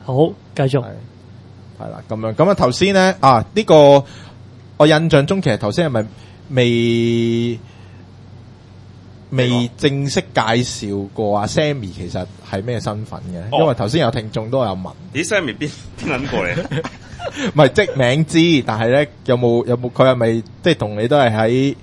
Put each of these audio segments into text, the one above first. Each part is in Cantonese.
好，繼續。 係啦，咁樣咁啊頭先咧呢個我印象中其實頭先係咪未正式介紹過啊 Sammy 其實係咩身份嘅？因為頭先有聽眾都有問。 咦 Sammy 邊撚過嚟？ 唔係即名知，但係咧有冇佢係咪即係同你都係喺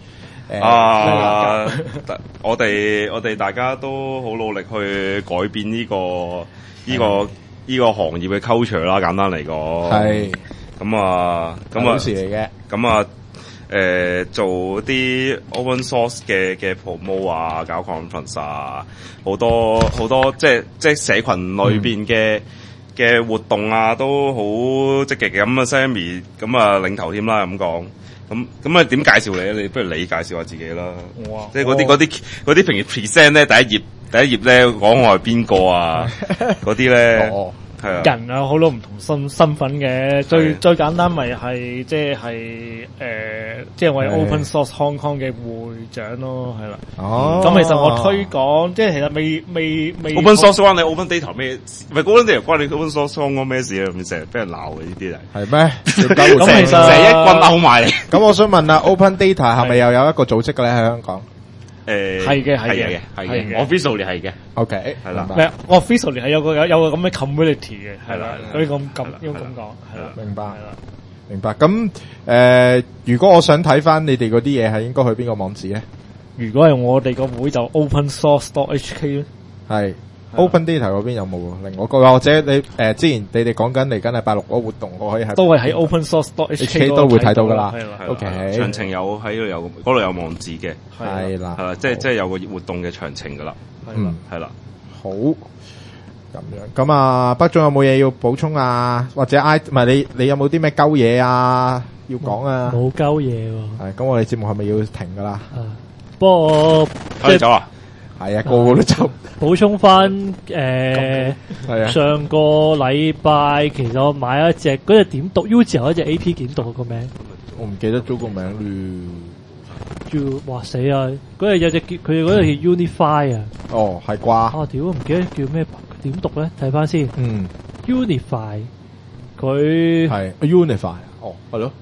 我哋大家都好努力去改變呢個行業嘅 culture 啦，簡單嚟講係咁事嚟嘅。 做啲 open source 嘅 promo 啊，搞 conference 啊，好多即係社群裏邊嘅活動啊，都好積極嘅。咁啊 Sammy 咁啊領頭添啦，咁講。咁啊點介紹你咧？你不如你介紹下自己啦。即係嗰啲平時 present 咧，第一頁咧講我係邊個啊？嗰啲咧。係啊， 人啊好多唔同身份嘅，最簡單咪係即係我係 Open Source Hong Kong 嘅會長咯，係啦。咁其實我推廣即係其實未 Open Source 關你 Open Data 咩？唔係 Open Data 關你 Open Source Hong Kong 咩事啊？咁成日俾人鬧嘅呢啲嚟。 係咩？ 咁其實成一棍毆埋你。 咁我想問啊 ，Open Data 係咪又有一個組織嘅咧喺香港？ 係嘅 ，officially 係嘅。 OK， 係啦。 我 officially 係有個咁嘅 community 嘅，係啦，可以咁講，係啦， 明白，明白。咁如果我想睇翻你哋嗰啲嘢，係應該去邊個網址咧？ 如果係我哋個會就 opensource.hk 咧， 係。Open Data 嗰邊有冇另外個？或者你之前你哋講緊嚟緊係86嗰個活動，我可以喺都係喺 opensource.hk 都會睇到噶啦。 OK， 詳情有喺度嗰度有網址嘅， 係啦， 即係有個活動嘅詳情噶啦。係啦， 好咁樣。咁啊，北總有冇嘢要補充啊？或者唔係你有冇啲咩鳩嘢啊要講啊？ 冇鳩嘢喎。 係咁，我哋節目係咪要停噶啦？ 不過可以走啊。 係啊，個個都走。 補充翻上個禮拜其實我買一隻嗰隻點讀 U 字頭一隻 AP 點讀個名， 我唔記得咗個名咯。哇死啊！嗰隻有隻佢哋嗰隻叫 Unify 啊。 哦，係啩？ 屌唔記得叫咩點讀咧？睇翻先。Unify 佢係 Unify。哦，係咯。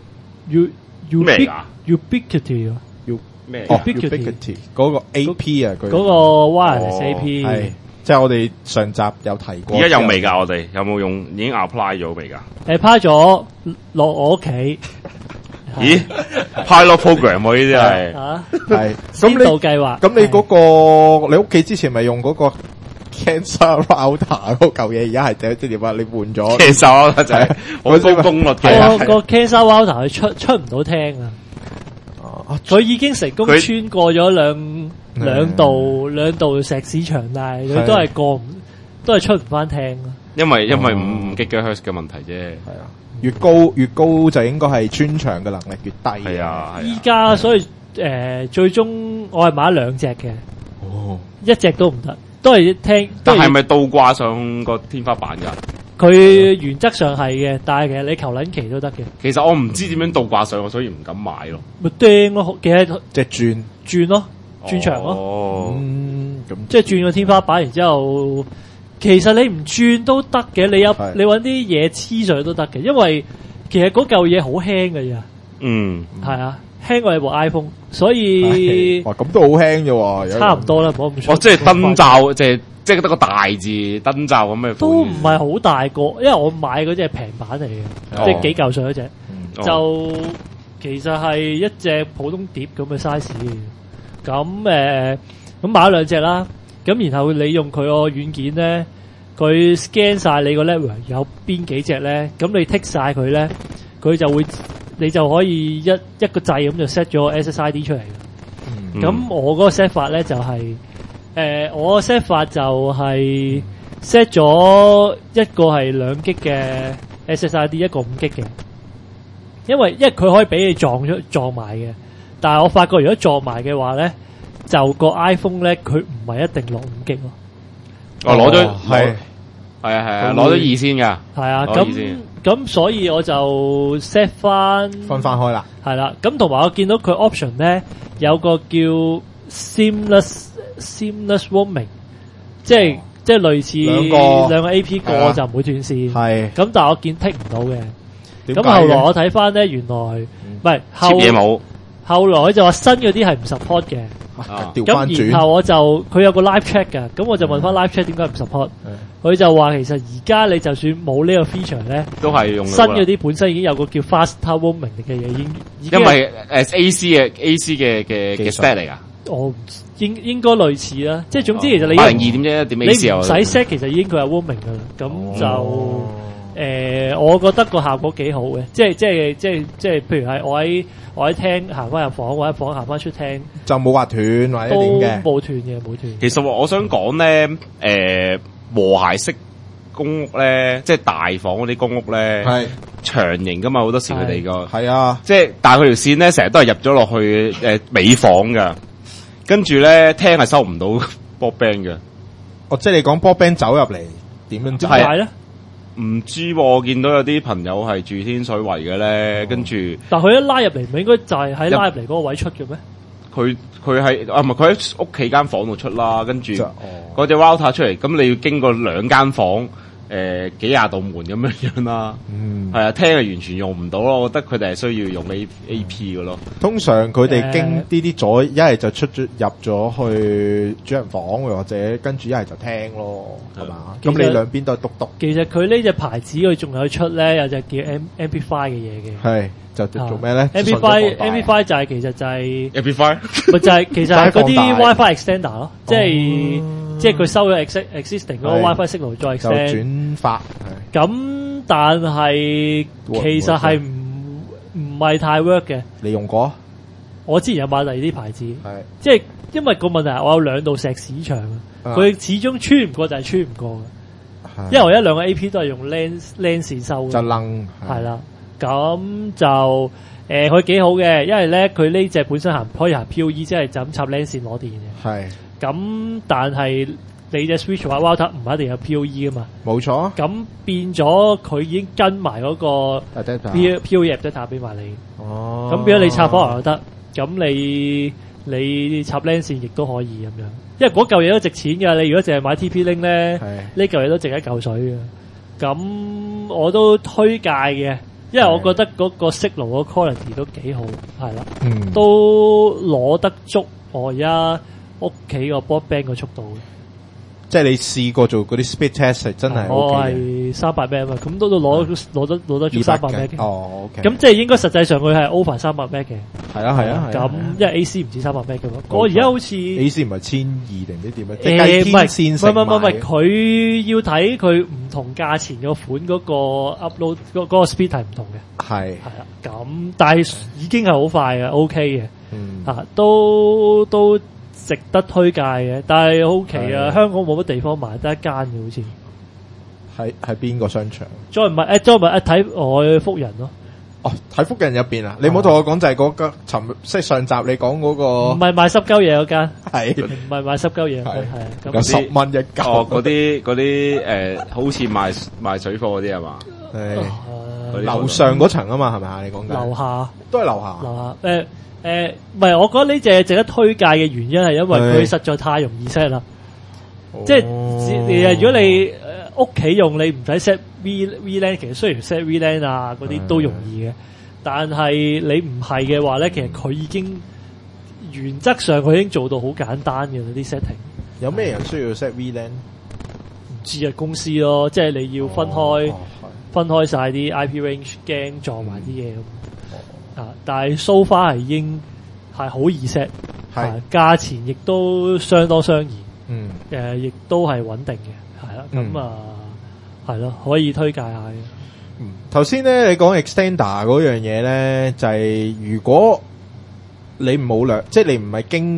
Ubiquity 啊。 咩 ？Ubiquity 嗰個 AP 啊，佢嗰個 wireless AP 係，即係我哋上集有提過。 而家有未㗎？我哋有冇用？已經 apply 咗未㗎 ？apply 咗落我屋企。 咦 ？pilot program 喎呢啲係先導計劃。 咁你嗰個你屋企之前咪用嗰個 cancer router 嗰嚿嘢，而家係即係點啊？你換咗 cancer router 就係好高功率嘅。 個 cancer router 佢出唔到聽啊！佢已經成功穿過咗兩道石屎牆，但係佢都係出唔翻聽咯。 因為5 GHz 嘅問題啫。 係啊，越高就應該係穿牆嘅能力越低。 係啊， 依家所以最終我係買咗兩隻嘅。 哦， 一隻都唔得，都係聽。 但係咪倒掛上個天花板㗎？ 佢原則上係嘅，但係其實你求撚期都得嘅。 其實我唔知點樣倒掛上，所以唔敢買咯。 咪釘咯，其實即係轉咯，轉牆咯。 哦， 咁即係轉個天花板，然之後其實你唔轉都得嘅。你揾啲嘢黐上去都得嘅，因為其實嗰嚿嘢好輕嘅咋。係啊，輕過你部 iPhone，所以哇咁都好輕啫喎。 差唔多啦，唔好咁粗。 即係燈罩，即係得個大字燈罩咁嘅， 都唔係好大個，因為我買嗰隻係平版嚟嘅，即係幾嚿水嗰隻，就其實係一隻普通碟咁嘅 size 嘅。咁買咗兩隻啦，咁然後你用佢個軟件咧，佢 scan 晒你個 network 有邊幾隻咧，咁你剔晒佢咧，佢就會你就可以一個掣咁就 set 咗 SSID 出嚟嘅。咁我嗰個 set 法咧就係。我 set 法就係 set 咗一個係2 G 嘅 SSID， 一個5 G 嘅，因為佢可以俾你撞埋嘅，但係我發覺如果撞埋嘅話咧，就個 iPhone 咧佢唔係一定落5 G 咯。 攞咗係啊，攞咗2先㗎。係啊， 咁所以我就 set 分翻開啦。 係啦，咁同埋我見到佢 option 咧有個叫 seamless roaming，即係即係類似兩個 AP 過就唔會斷線。 係。 咁但係我見剔唔到嘅。 咁後來我睇翻咧，原來唔係嘢冇。 後來就話新嗰啲係唔 support 嘅。咁然後我就佢有個 live chat 嘅，咁我就問翻 live chat 點解唔 support？佢就話其實而家你就算冇呢個 feature 咧， 都係用新嗰啲本身已經有個叫 fast roaming 嘅嘢，已經因為AC 嘅 stat 嚟㗎。 我應該類似啦，即係總之其實你 802.1.1 你唔使 set 其實已經佢係 roaming 㗎啦，咁就。我覺得個效果幾好嘅，即係，譬如係我喺廳行翻入房，或者房行翻出廳， 就冇話斷或者點嘅， 冇斷嘅，冇斷。 其實我想講咧，和諧式公屋咧，即係大房嗰啲公屋咧，係長型噶嘛，好多時佢哋個係啊， 即係但係佢條線咧，成日都係入咗落去尾房噶，跟住咧廳係收唔到 broadband 嘅。 哦，即係你講 broadband 走入嚟點樣點解咧？ 唔知喎，我見到有啲朋友係住天水圍嘅咧，跟住但佢一拉入嚟，唔係應該就係喺拉入嚟嗰個位出嘅咩？ 佢係唔係佢喺屋企間房度出啦，跟住嗰隻 router 出嚟，咁你要經過兩間房，幾廿道門咁樣啦，係啊，廳係完全用唔到咯，我覺得佢哋係需要用 AP 嘅咯。 通常佢哋經呢啲左一係就出咗入咗去主人房，或者跟住一係就廳咯，係嘛？咁你兩邊都係篤。 其實佢呢隻牌子佢仲有出咧，有隻叫 Amplify 嘅嘢嘅。 係就做咩咧 ？Amplify 就係其實就係 Amplify， 咪就係其實係嗰啲 WiFi extender 咯，即係佢收咗 existing 嗰個 WiFi signal 再 extend 就轉發。 咁但係其實係唔係太 work 嘅。 你用過？ 我之前有買第二啲牌子，即係因為個問題係我有兩道石屎牆，佢始終穿唔過就係穿唔過嘅。因為我一兩個 AP 都係用 LAN 線收嘅， 就楞係啦。咁就佢幾好嘅，因為咧佢呢隻本身可以行 PoE，即係就咁插 LAN 線攞電嘅。係。咁但係你隻 switch 或 router 唔一定有 PoE 噶嘛？冇錯。咁變咗佢已經跟埋嗰個 PoE adapter 俾埋你。哦。咁變咗你插火牛又得，咁你插 LAN 線亦都可以咁樣。因為嗰嚿嘢都值錢㗎，你如果淨係買 TP-Link 咧，呢嚿嘢都值一嚿水嘅。咁我都推介嘅，因為我覺得嗰個 signal 個 quality 都幾好，係啦，都攞得足我而家屋企個 broadband 個速度嘅。即係你試過做嗰啲 speed test 係真係 OK 嘅。我係300 Mbps 啊，咁都攞得足300 Mbps 嘅。哦 OK。咁即係應該實際上佢係 over 300 Mbps 嘅。係啊。咁因為 AC 唔止300 Mbps 嘅嘛。我而家好似 AC 唔係1200定唔知點樣？唔係，佢要睇佢唔同價錢個款嗰個 upload 嗰個 speed 係唔同嘅。係啊。咁但係已經係好快嘅 ，OK 嘅。都值得推介嘅，但係好奇啊！香港冇乜地方買，得一間嘅好似。喺邊個商場？再唔係睇我福人咯。哦，喺福人入邊啊！你唔好同我講就係嗰個即係上集你講嗰個。唔係賣濕鳩嘢嗰間。係。唔係賣濕鳩嘢。係。有10蚊一嚿。哦，嗰啲好似賣水貨嗰啲係嘛？係。樓上嗰層啊嘛，係咪啊？你講緊。樓下。都係樓下。樓下唔係，我覺得呢隻值得推介嘅原因係因為佢實在太容易 set 啦。即係如果你屋企用，你唔使 set VLAN， 其實雖然 set VLAN 啊嗰啲都容易嘅，但係你唔係嘅話咧，其實佢已經原則上佢已經做到好簡單嘅嗰啲 setting。有咩人需要 set VLAN？唔知啊，公司咯，即係你要分開晒啲 IP range， 驚撞埋啲嘢咁。但係 so far 係已經係好易 set，價錢亦都相當相宜，亦都係穩定嘅，係啦，咁係咯，可以推介下嘅。頭先咧你講 extender 嗰樣嘢咧，就係如果你冇即係你唔係經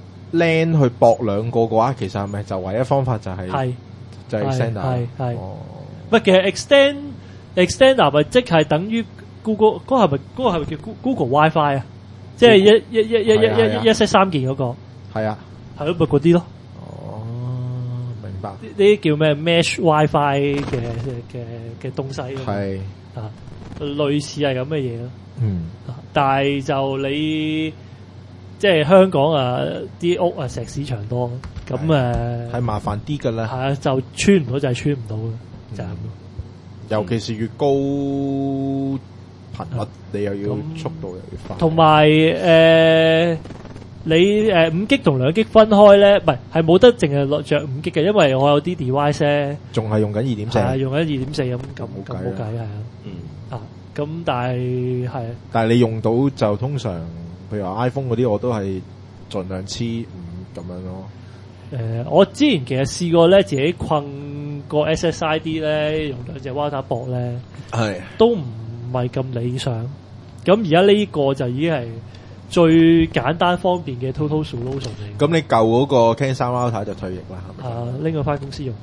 LAN 去駁兩個嘅話，其實係咪就唯一方法就係 extender？係，喂，其實 extender 咪即係等於Google 嗰個係咪叫 Google WiFi 啊？即係一 set 3件嗰個。係啊，係咯，咪嗰啲咯。哦，明白。呢啲叫咩 Mesh WiFi 嘅東西。係啊，類似係咁嘅嘢咯。但係就你即係香港啊，啲屋啊石屎牆多。 咁係麻煩啲㗎啦。 係啊，就穿唔到就係穿唔到嘅，就係咁咯。 尤其是越高頻率，你又要速度又要快。 同埋你5G 同2G 分開咧，唔係冇得淨係落着5G嘅，因為我有啲 device 咧， 仲係用緊2.4， 係用緊2.4咁冇計係啊。咁但係但係你用到就通常，譬如話 iPhone 嗰啲，我都係盡量黐5咁樣咯。 我之前其實試過咧，自己困個 SSID 咧，用兩隻 Wi-Fi 駁咧， 係都唔係咁理想。咁而家呢個就已經係最簡單方便嘅 Total Solution 嚟。 咁你舊嗰個 Ken 3 Router 就退役啦，係咪？ 拎佢翻公司用。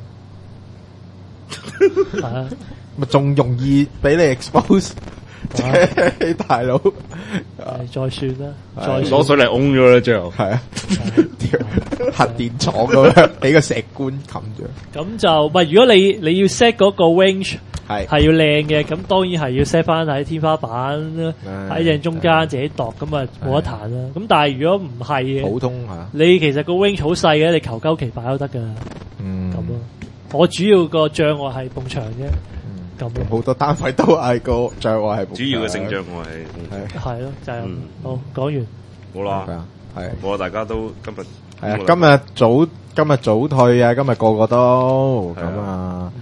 係啊。 咪仲容易俾你 expose， 即係大佬， 再算啦，再攞水嚟㧬咗啦，最後係啊，核電廠咁樣俾個石棺冚住。 咁就唔係，如果你要 set 嗰個 range 係要靚嘅，咁當然係要 set 翻喺天花板喺正中間自己度，咁啊冇得彈啦。咁但係如果唔係嘅， 普通嚇， 你其實個 range 好細嘅，你求鳩其擺都得噶。咁咯，我主要個障礙係埲牆啫。 好多單位都係個障礙係主要嘅性障礙係咯，就係咁。好，講完好啦，係我大家都今日係啊，今日早退啊，今日個個都咁啊。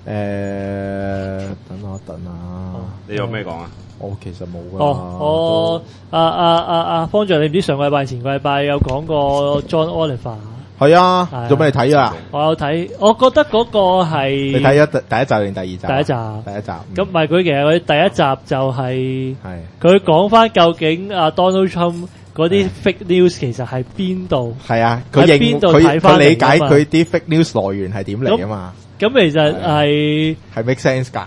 等我等啊， 你有咩講啊？ 我其實冇噶。 我方丈，你唔知上個禮拜前個禮拜有講過 John Oliver。 係啊，做咩你睇啊？ 我有睇，我覺得嗰個係你睇咗第一集定第二集？ 第一集。咁唔係佢其實佢第一集就係佢講翻究竟Donald Trump 嗰啲 fake news 其實係邊度？ 係啊，佢邊度睇翻？ 佢理解佢啲 fake news 來源係點嚟啊嘛？ 咁其實係 make sense 㗎。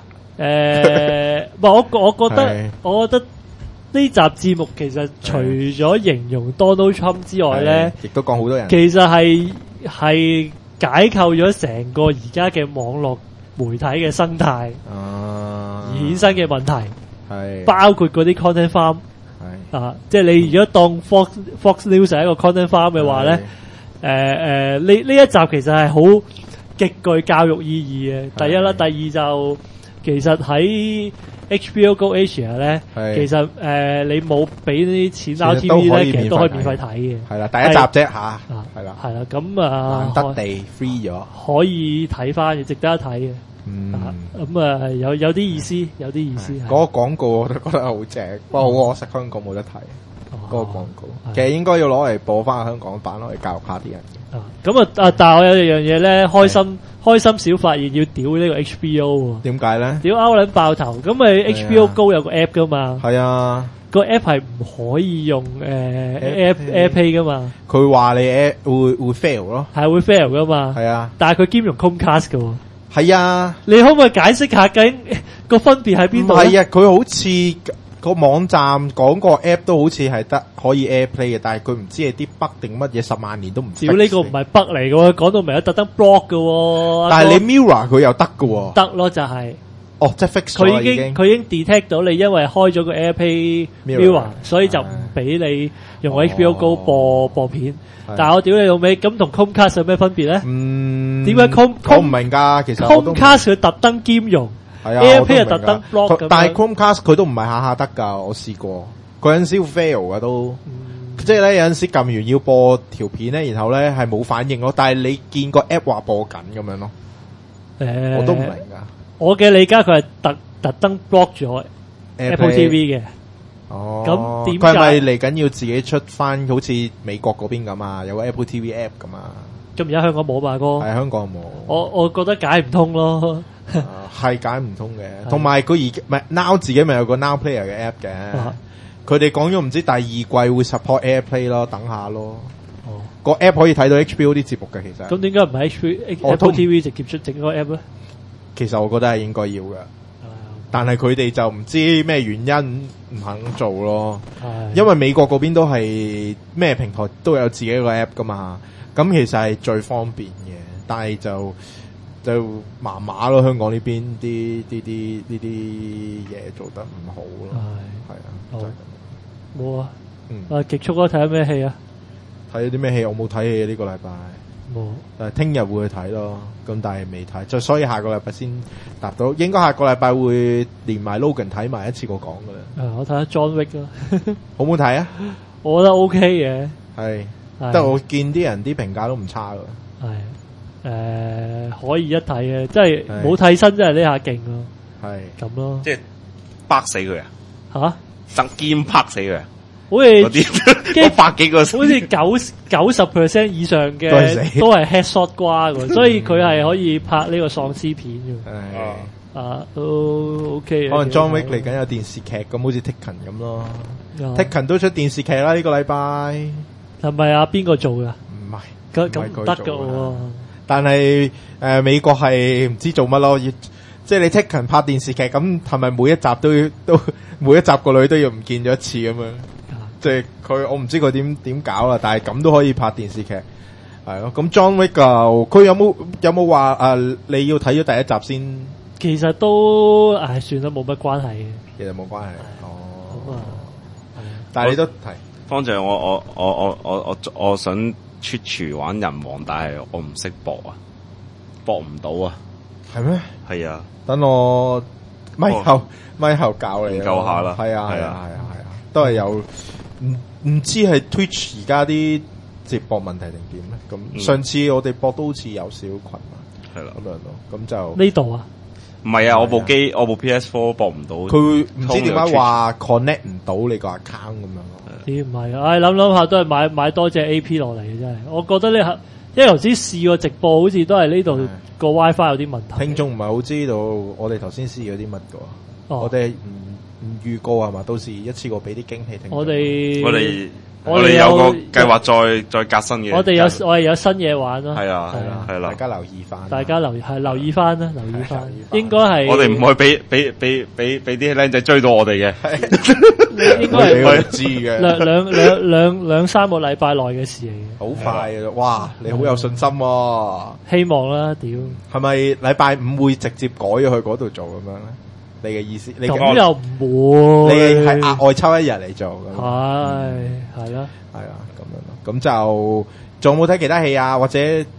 我覺得呢集節目其實除咗形容 Donald Trump 之外咧， 亦都講好多人。 其實係解構咗成個而家嘅網絡媒體嘅生態，而衍生嘅問題，包括嗰啲 content farm，即係你如果當 Fox News 係一個 content farm 嘅話咧，呢一集其實係好極具教育意義嘅。第一啦，第二就其實喺HBO Go Asia 咧，其實你冇俾啲錢 RTV 咧，其實都可以免費睇嘅。 係啦，第一集啫嚇，係啦， 係啦，咁難得地 free 咗， 可以睇翻嘅，值得一睇嘅。咁有啲意思，有啲意思。 嗰個廣告我都覺得好正，不過好可惜香港冇得睇嗰個廣告。其實應該要攞嚟播翻香港版，攞嚟教育下啲人。 咁但係我有一樣嘢咧，開心小發現要屌呢個 HBO。點解咧？屌勾撚爆頭，咁咪 HBO Go 有個 app 噶嘛？係啊，個 app 係唔可以用AirPlay 噶嘛？佢話你會 fail 咯，係會 fail 噶嘛？係啊，但係佢兼容 Chromecast 噶喎。係啊，你可唔可以解釋下究竟個分別喺邊度？係啊，佢好似個網站講個 app 都好似係得可以 AirPlay 嘅，但係佢唔知係啲 bug 定乜嘢，10萬年都唔知。屌呢個唔係 bug 嚟嘅喎，講到明係特登 block 嘅喎。但係你 Mirror 佢又得嘅喎。得咯，就係。哦，即係 fix 咗啦已經。佢已經 detect 到你因為開咗個 AirPlay Mirror，所以就唔俾你用 HBO Go 播片。但係我屌你老味，咁同 Chromecast 有咩分別咧？點解我唔明㗎？其實 Chromecast 佢特登兼容。AirPlay 係特登 block 但係 Chromecast 佢都唔係下下得㗎，我試過，嗰陣時會 fail 㗎都，即係咧有陣時撳完要播條片咧，然後咧係冇反應咯，但係你見個 app 話播緊咁樣咯，我都唔明㗎。我嘅理解佢係特登 block 咗 Apple TV 嘅。哦，咁點解？佢係咪嚟緊要自己出翻好似美國嗰邊咁啊？有個 Apple TV app 咁啊？咁而家香港冇嘛哥？係香港冇。我覺得解唔通咯。係解唔通嘅，同埋佢而 Now 自己咪有個 Now Player 嘅 app 嘅，佢哋講咗唔知第二季會 support AirPlay 咯，等下咯。個 app 可以睇到 HBO 啲節目嘅，其實。咁點解唔係 Apple TV 直接出整個 app 咧？其實我覺得係應該要嘅，但係佢哋就唔知咩原因唔肯做咯。因為美國嗰邊都係咩平台都有自己個 app 噶嘛，咁其實係最方便嘅，但係就麻麻咯，香港呢邊啲嘢做得唔好咯，係啊，就係咁。冇啊，極速啊！睇咗咩戲啊？睇咗啲咩戲？我冇睇戲呢個禮拜。 冇。 聽日會去睇咯，咁但係未睇，所以下個禮拜先答到。應該下個禮拜會連埋 Logan 睇埋一次過講噶啦。 我睇下 John Wick 啦， 好唔好睇啊？ 我覺得 OK 嘅， 係，但係我見啲人啲評價都唔差噶。 係，可以一睇嘅，即係冇替身，真係呢下勁咯。 係咁咯， 即係拍死佢啊！ 吓， 爭兼拍死佢啊！ 好似嗰啲百幾個， 好似90% 以上嘅都係 headshot 瓜嘅，所以佢係可以拍呢個喪屍片嘅。都 OK 嘅。 可能 John Wick 嚟緊有電視劇咁，好似 Taken 咁咯。Taken 都出電視劇啦，呢個禮拜係咪啊？邊個做噶？ 唔係， 咁唔得噶喎。 但係美國係唔知做乜咯，即係你 Taken 拍電視劇咁，係咪每一集都每一集個女都要唔見咗一次咁樣？即係我唔知佢點搞啦，但係咁都可以拍電視劇，係咯。咁 John Wick 佢有冇話你要睇咗第一集先？ 其實都算啦，冇乜關係嘅。 其實冇關係。 咁啊， 但係你都係方丈，我想 Twitch 玩人王，但係我唔識搏啊，搏唔到啊。係咩？ 係啊。 等我咪後教你研究下啦。 係啊，都係有唔知係 Twitch 而家啲接駁問題定點咧？咁上次我哋播都好似有少少困難，係啦咁樣咯。咁就呢度啊？ 唔係啊，我部 PS4 播唔到。 佢唔知點解話 connect 唔到你個 account 咁樣咯。 咦？唔係啊？諗下都係買多隻 AP 落嚟嘅真係。我覺得因為頭先試過直播，好似都係呢度個 WiFi 有啲問題。聽眾唔係好知道我哋頭先試咗啲乜㗎。我哋唔預告係嘛？到時一次過俾啲驚喜聽眾。 我哋有個計劃再革新嘅。 我哋有新嘢玩咯。 係啦， 大家留意翻。 大家留意翻啦，留意翻。應該係我哋唔可以俾啲僆仔追到我哋嘅。 應該係知嘅。 兩三個禮拜內嘅事嚟嘅。 好快啊！哇，你好有信心喎。 希望啦，屌。 係咪禮拜五會直接改咗去嗰度做咁樣咧？你嘅意思？你咁又唔會？ 你係額外抽一日嚟做咁？ 係啦， 咁樣咯。咁就仲有冇睇其他戲啊？或者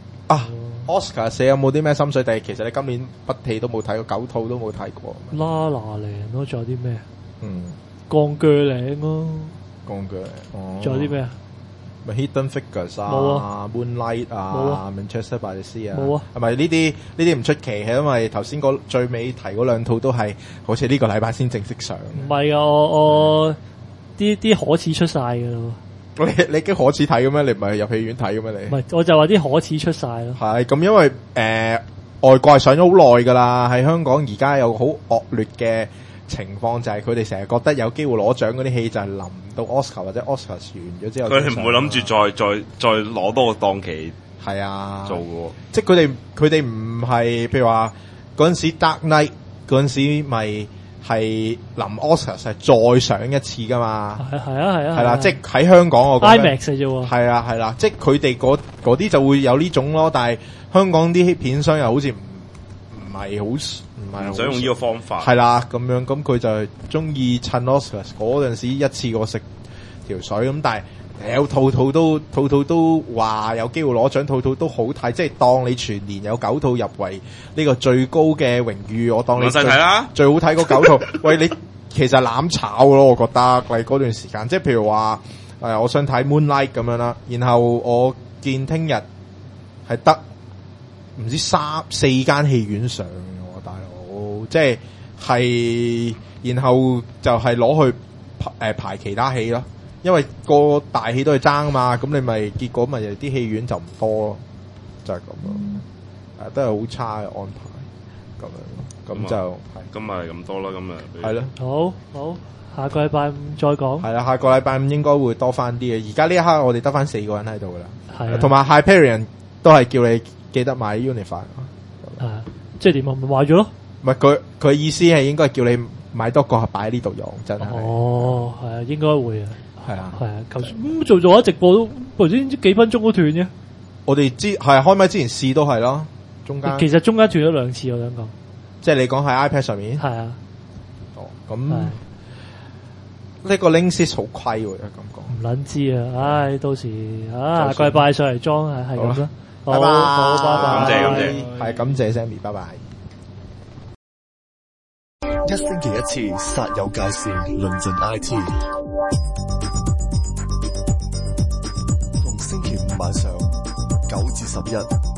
Oscar 社有冇啲咩心水？但係其實你今年筆戲都冇睇過，9套都冇睇過。 La La Land咯，仲有啲咩？鋼鋸嶺咯， 鋼鋸嶺。 仲有啲咩啊？ 咪 Hidden Figures 啊 ，Moonlight 啊 ，Manchester by the Sea 啊， 冇啊， 係咪呢啲唔出奇？係因為頭先最尾提嗰兩套都係好似呢個禮拜先正式上。 唔係啊，我啲可恥出晒㗎咯。 你已經可恥睇嘅咩？你唔係入戲院睇嘅咩？你唔係，我就話啲可恥出晒咯。 係咁，因為外國係上咗好耐㗎啦，喺香港而家有好惡劣嘅情況，就係佢哋成日覺得有機會攞獎嗰啲戲就係臨到 Oscar 或者 Oscar 完咗之後， 佢哋唔會諗住再攞多個檔期係啊做嘅， 即係佢哋唔係譬如話嗰陣時 Dark Knight 嗰陣時咪係臨 Oscar 係再上一次㗎嘛，係啦，即係喺香港我覺得 IMAX 啫喎， 係啦，即係佢哋嗰啲就會有呢種咯，但係香港啲片商又好似唔係好。唔想用呢個方法， 係啦咁樣，咁佢就係中意趁 Oscar 嗰陣時一次過食條水咁，但係有套套都話有機會攞獎，套套都好睇，即係當你全年有9套入圍呢個最高嘅榮譽，我當你最好睇嗰9套。喂，你其實攬炒咯，我覺得嚟嗰段時間，即係譬如話我想睇 Moonlight 咁樣啦，然後我見聽日係得唔知3-4間戲院上。即係，然後就係攞去排其他戲咯，因為個大戲都係爭嘛，咁你咪結果咪啲戲院就唔多咯，就係咁咯，都係好差嘅安排咁樣，咁就咁咪咁多啦，咁啊係咯， 好，下個禮拜五再講，係啦，下個禮拜五應該會多翻啲嘅，而家呢一刻我哋得翻4個人喺度噶啦，係，同埋 Hyperion 都係叫你記得買 Unify， 即係點啊？咪買咗咯。 唔係佢意思係應該叫你買多個擺喺呢度用，真係。 哦，係啊，應該會啊。 係啊， 係啊。頭先做咗直播都頭先幾分鐘都斷嘅。我哋係開麥之前試都係咯，中間。 其實中間斷咗2次，我想講。 即係你講喺 iPad 上面。 係啊。 哦，咁呢個 Linksys 好虧喎，咁講。 唔撚知啊！唉，到時下個禮拜上嚟裝係咁啦。 好， 拜拜， 好，拜拜， 感謝係感謝 Sammy，拜拜。 一星期一次，煞有介事，論盡 IT。逢星期五晚上9至11。